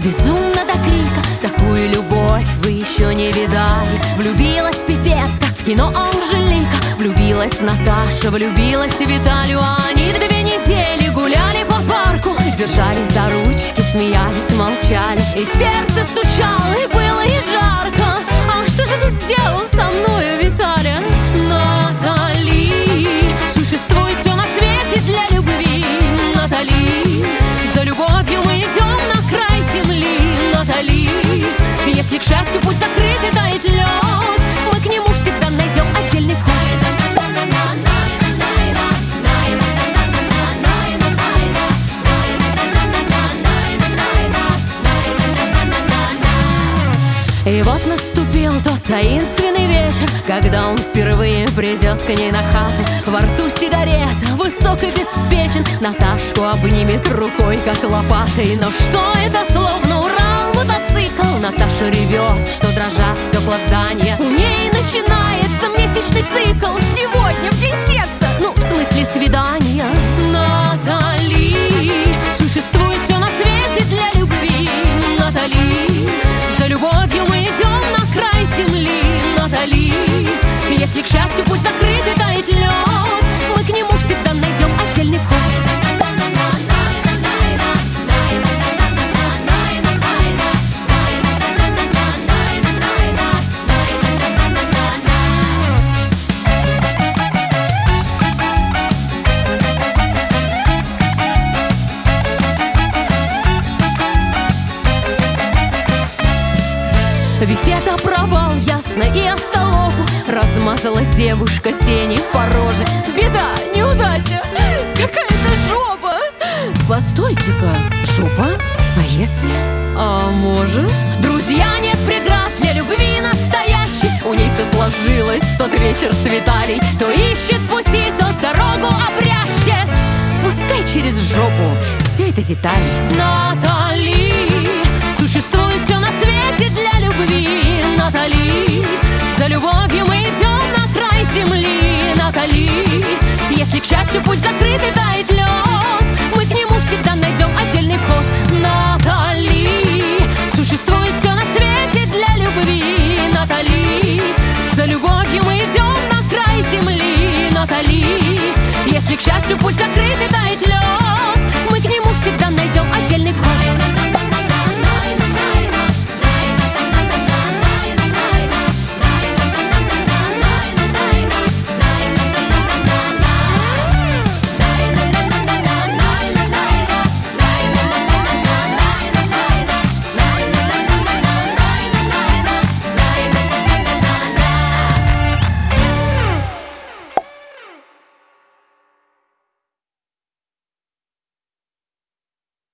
безумно до крика. Такую любовь вы еще не видали. Влюбилась пипец, как в кино Анжелика. Влюбилась Наташа, влюбилась Виталию. Они 2 недели гуляли по парку, держались за ручки, смеялись, молчали. И сердце стучало, и было и жарко. А что же ты сделал со мною, Виталя? Натали, существует все на свете для любви. Натали, за любовью мы идем на край земли. Натали, если к счастью путь закрыт и тает лед, мы к нему всегда найдем отдельный вход. И вот наступил тот таинственный вечер, когда он впервые придет к ней на хату. Во рту сигарета, высок и беспечен, Наташку обнимет рукой, как лопатой. Но что это, словно Урал, мотоцикл? Наташа ревет, что дрожат стекла здания. У ней начинается месячный цикл. Сегодня в день секса, ну, в смысле свидания. Натали, существует все на свете для любви. Натали, за любовью мы идем на край земли. Натали, если к счастью путь закрыт и тает лед, мы к нему всегда найдем отдельный вход. Ведь это провал, ясно и остолопу. Размазала девушка тени по роже. Беда, неудача, какая-то жопа. Постойте-ка, жопа? А если? А может? Друзья, нет преград для любви настоящей. У ней все сложилось в тот вечер с Виталий. То ищет пути, то дорогу обрящет. Пускай через жопу, все это детали. Натали, существует все на свете для любви. Натали, за любовью мы идем на край земли. Натали, если к счастью путь закрыт и тает лед, мы к нему всегда найдем отдельный вход. Натали, существует все на свете для любви. Натали, за любовью мы идем на край земли. Натали, если к счастью путь закрыт и тает